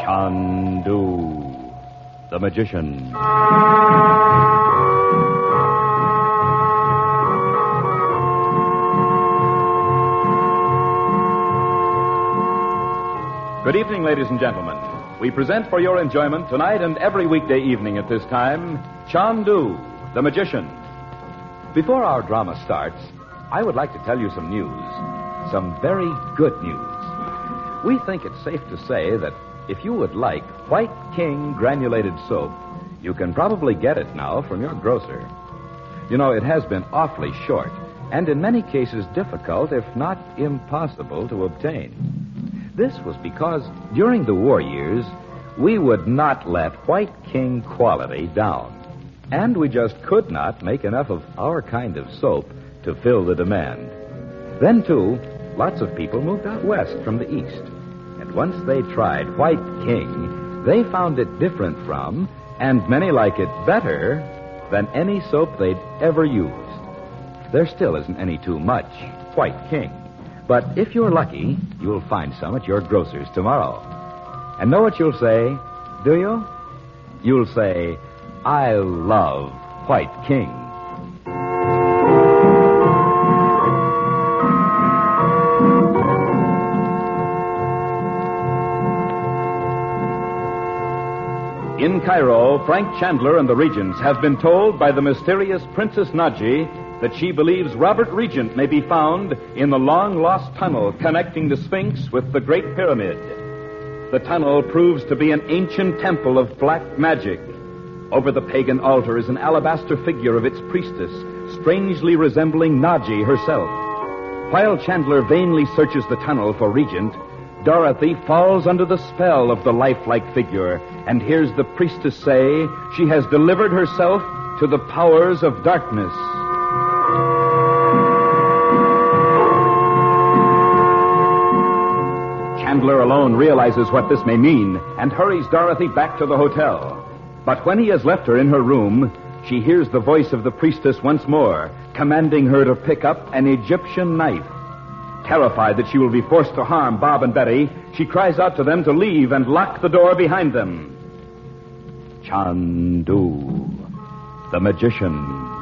Chandu, the magician. Good evening, ladies and gentlemen. We present for your enjoyment tonight and every weekday evening at this time, Chandu, the magician. Before our drama starts, I would like to tell you some news. Some very good news. We think it's safe to say that if you would like White King granulated soap, you can probably get it now from your grocer. You know, it has been awfully short, and in many cases difficult, if not impossible, to obtain. This was because during the war years, we would not let White King quality down. And we just could not make enough of our kind of soap to fill the demand. Then, too, lots of people moved out west from the east. And once they tried White King, they found it different from, and many like it better, than any soap they'd ever used. There still isn't any too much White King. But if you're lucky, you'll find some at your grocer's tomorrow. And know what you'll say, do you? You'll say, I love White King. In Cairo, Frank Chandler and the Regents have been told by the mysterious Princess Naji that she believes Robert Regent may be found in the long-lost tunnel connecting the Sphinx with the Great Pyramid. The tunnel proves to be an ancient temple of black magic. Over the pagan altar is an alabaster figure of its priestess, strangely resembling Naji herself. While Chandler vainly searches the tunnel for Regent, Dorothy falls under the spell of the lifelike figure and hears the priestess say she has delivered herself to the powers of darkness. Chandler alone realizes what this may mean and hurries Dorothy back to the hotel. But when he has left her in her room, she hears the voice of the priestess once more, commanding her to pick up an Egyptian knife. Terrified that she will be forced to harm Bob and Betty, she cries out to them to leave and lock the door behind them. Chandu, the magician.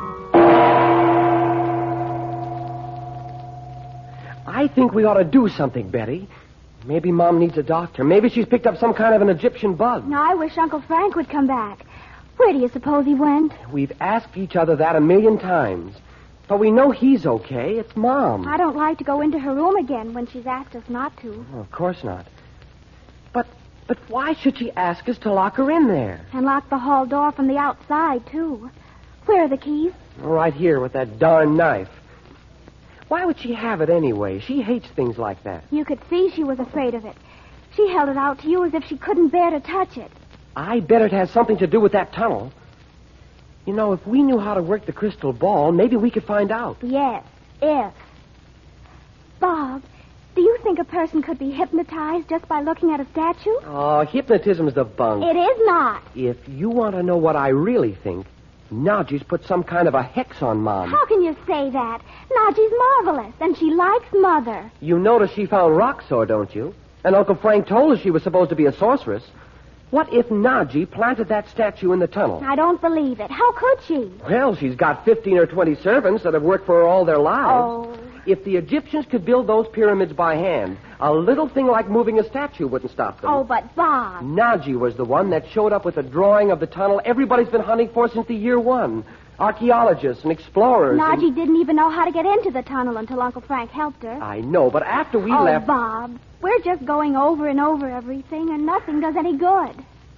I think we ought to do something, Betty. Maybe Mom needs a doctor. Maybe she's picked up some kind of an Egyptian bug. Now, I wish Uncle Frank would come back. Where do you suppose he went? We've asked each other that 1,000,000 times. But we know he's okay. It's Mom. I don't like to go into her room again when she's asked us not to. Well, of course not. But why should she ask us to lock her in there? And lock the hall door from the outside, too. Where are the keys? Right here with that darn knife. Why would she have it anyway? She hates things like that. You could see she was afraid of it. She held it out to you as if she couldn't bear to touch it. I bet it has something to do with that tunnel. You know, if we knew how to work the crystal ball, maybe we could find out. Yes, if. Bob, do you think a person could be hypnotized just by looking at a statue? Oh, hypnotism's the bunk. It is not. If you want to know what I really think, Naji's put some kind of a hex on Mom. How can you say that? Naji's marvelous, and she likes Mother. You notice she found Roxor, don't you? And Uncle Frank told us she was supposed to be a sorceress. What if Naji planted that statue in the tunnel? I don't believe it. How could she? Well, she's got 15 or 20 servants that have worked for her all their lives. Oh. If the Egyptians could build those pyramids by hand, a little thing like moving a statue wouldn't stop them. Oh, but Bob. Naji was the one that showed up with a drawing of the tunnel everybody's been hunting for since the year 1. Archaeologists and explorers. Naji didn't even know how to get into the tunnel until Uncle Frank helped her. I know, but after we left... Oh, Bob, we're just going over and over everything, and nothing does any good.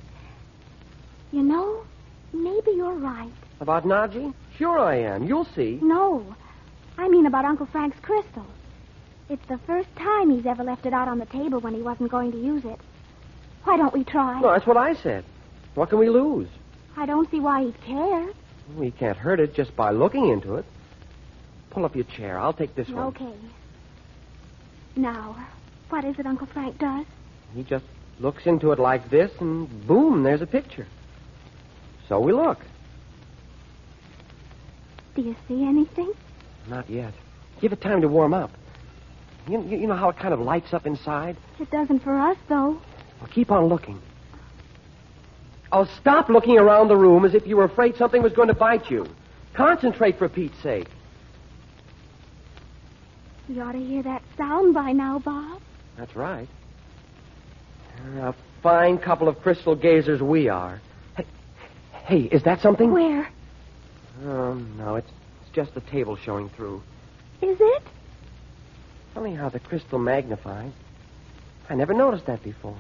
You know, maybe you're right. About Naji? Sure I am. You'll see. No, I mean about Uncle Frank's crystal. It's the first time he's ever left it out on the table when he wasn't going to use it. Why don't we try? No, that's what I said. What can we lose? I don't see why he'd care. We can't hurt it just by looking into it. Pull up your chair. I'll take this one. Okay. Now, what is it Uncle Frank does? He just looks into it like this, and boom, there's a picture. So we look. Do you see anything? Not yet. Give it time to warm up. You know how it kind of lights up inside? It doesn't for us, though. Well, keep on looking. Oh, stop looking around the room as if you were afraid something was going to bite you. Concentrate, for Pete's sake. You ought to hear that sound by now, Bob. That's right. A fine couple of crystal gazers we are. Hey, is that something? Where? No, it's just the table showing through. Is it? Funny how the crystal magnifies. I never noticed that before.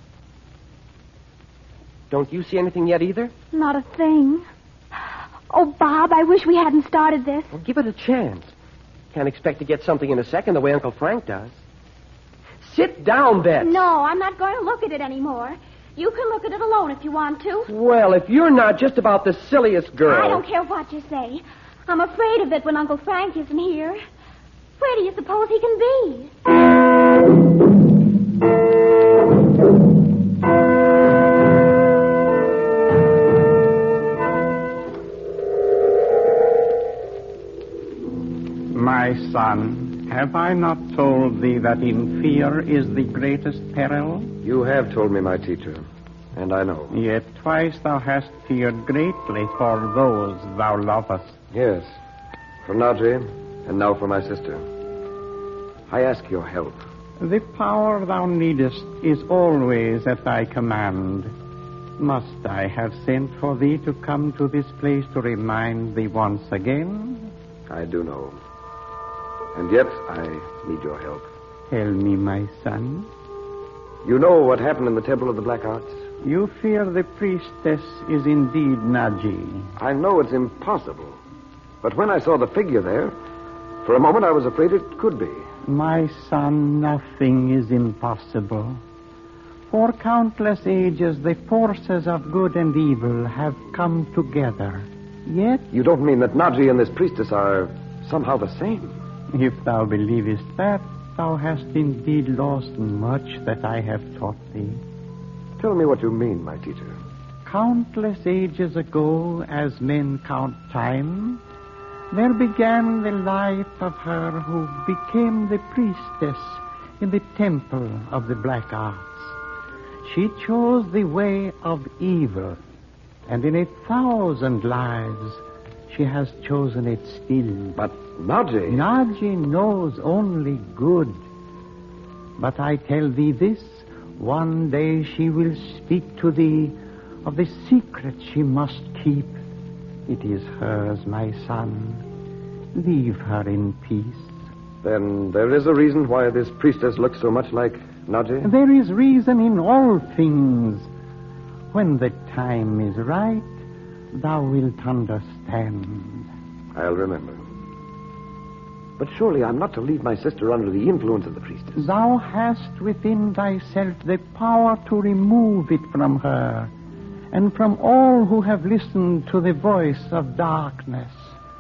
Don't you see anything yet either? Not a thing. Oh, Bob, I wish we hadn't started this. Well, give it a chance. Can't expect to get something in a second the way Uncle Frank does. Sit down, Beth. No, I'm not going to look at it anymore. You can look at it alone if you want to. Well, if you're not just about the silliest girl. I don't care what you say. I'm afraid of it when Uncle Frank isn't here. Where do you suppose he can be? My son, have I not told thee that in fear is the greatest peril? You have told me, my teacher, and I know. Yet twice thou hast feared greatly for those thou lovest. Yes, for Nadji, and now for my sister. I ask your help. The power thou needest is always at thy command. Must I have sent for thee to come to this place to remind thee once again? I do know. And yet, I need your help. Tell me, my son. You know what happened in the Temple of the Black Arts? You fear the priestess is indeed Nadji. I know it's impossible. But when I saw the figure there, for a moment I was afraid it could be. My son, nothing is impossible. For countless ages, the forces of good and evil have come together. Yet, You don't mean that Nadji and this priestess are somehow the same? if thou believest that, thou hast indeed lost much that I have taught thee. Tell me what you mean, my teacher. Countless ages ago, as men count time, there began the life of her who became the priestess in the temple of the Black Arts. She chose the way of evil, and in 1,000 lives she has chosen it still. But Nadji... Nadji knows only good. But I tell thee this, one day she will speak to thee of the secret she must keep. It is hers, my son. Leave her in peace. Then there is a reason why this priestess looks so much like Nadji? There is reason in all things. When the time is right, thou wilt understand. I'll remember. But surely I'm not to leave my sister under the influence of the priestess. Thou hast within thyself the power to remove it from her and from all who have listened to the voice of darkness.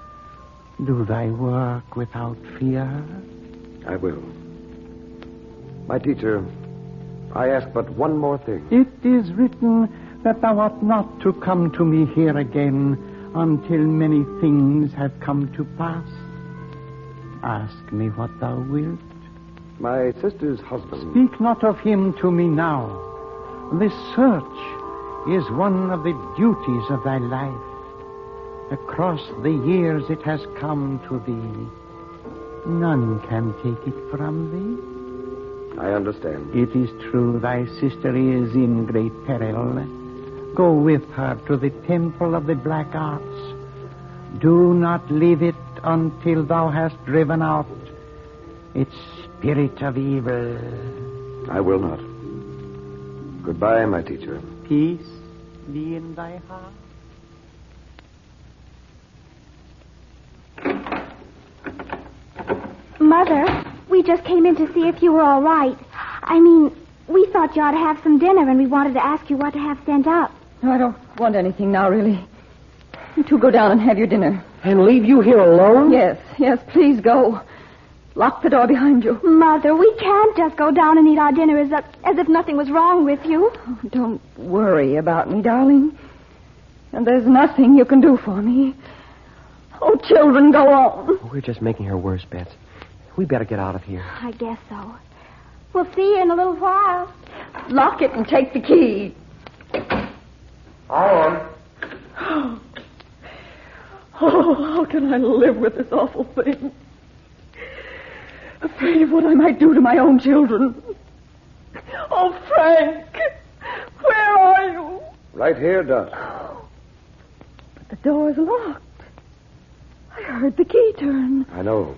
Do thy work without fear. I will. My teacher, I ask but one more thing. It is written that thou art not to come to me here again until many things have come to pass. Ask me what thou wilt. My sister's husband... Speak not of him to me now. This search is one of the duties of thy life. Across the years it has come to thee. None can take it from thee. I understand. It is true thy sister is in great peril. Go with her to the temple of the Black Arts. Do not leave it until thou hast driven out its spirit of evil. I will not. Goodbye, my teacher. Peace be in thy heart. Mother, we just came in to see if you were all right. I mean, we thought you ought to have some dinner, and we wanted to ask you what to have sent up. No, I don't want anything now, really. You two go down and have your dinner. And leave you here alone? Yes, please go. Lock the door behind you. Mother, we can't just go down and eat our dinner as if nothing was wrong with you. Oh, don't worry about me, darling. And there's nothing you can do for me. Oh, children, go on. We're just making her worse, Bets. We better get out of here. I guess so. We'll see you in a little while. Lock it and take the key. On. Oh, how can I live with this awful thing? Afraid of what I might do to my own children. Oh, Frank, where are you? Right here, Dot. But the door's locked. I heard the key turn. I know.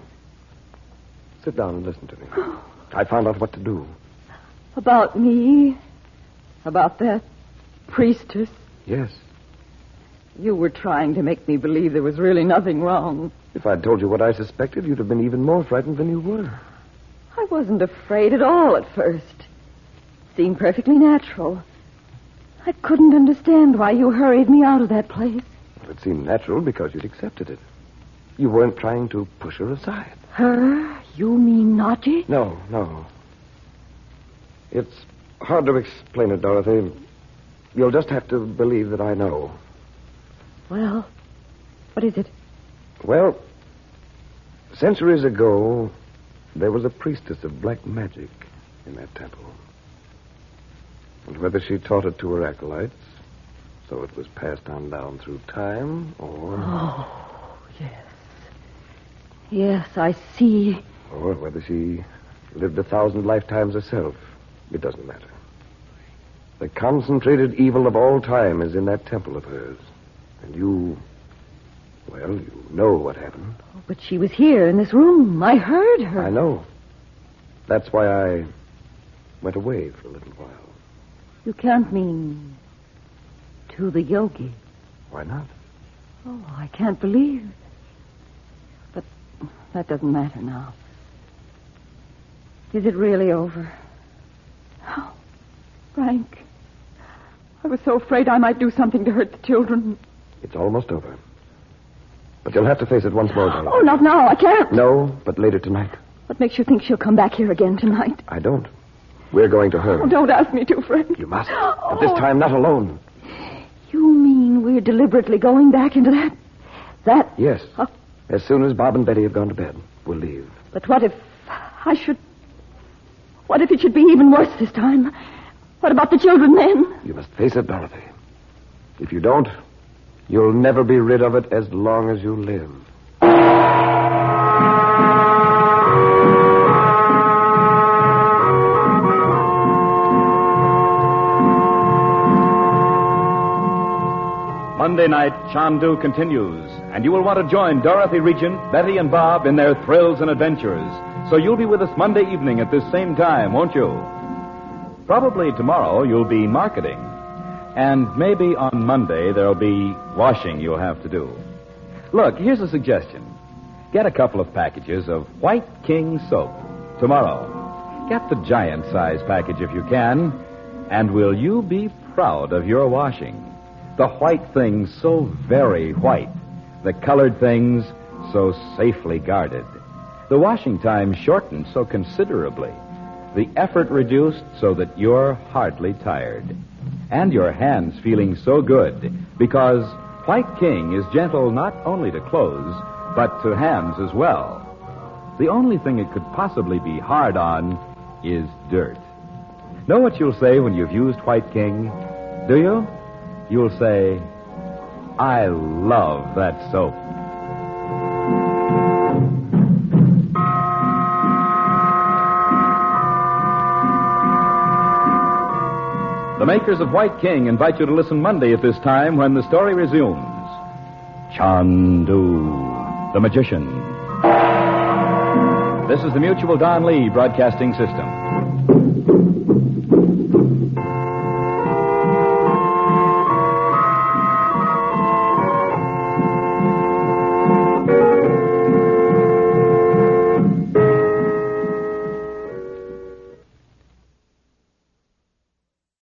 Sit down and listen to me. I found out what to do. About me? About that priestess? Yes. You were trying to make me believe there was really nothing wrong. If I'd told you what I suspected, you'd have been even more frightened than you were. I wasn't afraid at all at first. It seemed perfectly natural. I couldn't understand why you hurried me out of that place. Well, it seemed natural because you'd accepted it. You weren't trying to push her aside. Her? You mean Naji? No. It's hard to explain it, Dorothy. You'll just have to believe that I know. Well, what is it? Well, centuries ago, there was a priestess of black magic in that temple. And whether she taught it to her acolytes, so it was passed on down through time, or... Oh, yes. Yes, I see. Or whether she lived 1,000 lifetimes herself, it doesn't matter. The concentrated evil of all time is in that temple of hers. And you know what happened. Oh, but she was here in this room. I heard her. I know. That's why I went away for a little while. You can't mean to the yogi. Why not? Oh, I can't believe. But that doesn't matter now. Is it really over? Oh, Frank, I was so afraid I might do something to hurt the children. It's almost over. But you'll have to face it once more, darling. Oh, not now. I can't. No, but later tonight. What makes you think she'll come back here again tonight? I don't. We're going to her. Oh, don't ask me to, Frank. You must. But this time, not alone. You mean we're deliberately going back into that... Yes. As soon as Bob and Betty have gone to bed, we'll leave. But what if it should be even worse this time? What about the children then? You must face it, Dorothy. If you don't, you'll never be rid of it as long as you live. Monday night, Chandu continues, and you will want to join Dorothy Regent, Betty, and Bob in their thrills and adventures. So you'll be with us Monday evening at this same time, won't you? Probably tomorrow you'll be marketing. And maybe on Monday there'll be washing you'll have to do. Look, here's a suggestion. Get a couple of packages of White King soap tomorrow. Get the giant size package if you can. And will you be proud of your washing? The white things so very white. The colored things so safely guarded. The washing time shortened so considerably. The effort reduced so that you're hardly tired. And your hands feeling so good because White King is gentle not only to clothes, but to hands as well. The only thing it could possibly be hard on is dirt. Know what you'll say when you've used White King? Do you? You'll say, I love that soap. The makers of White King invite you to listen Monday at this time when the story resumes. Chandu, the Magician. This is the Mutual Don Lee Broadcasting System.